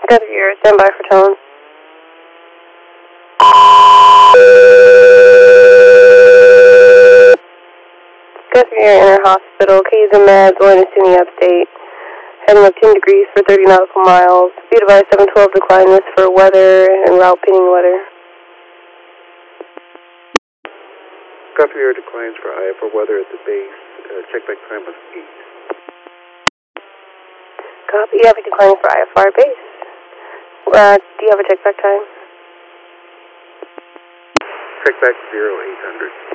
Got your standby for tone. Got your inner hospital. Keys and meds, going to SUNY Upstate. Heading up 10 degrees for 30 nautical miles. Be advised 712 decline this for weather and route pinning weather. Copy your declines for IF for weather at the base. Check back time was 8. Copy. You have a decline for IFR base. Do you have a check back time? Check back 0800.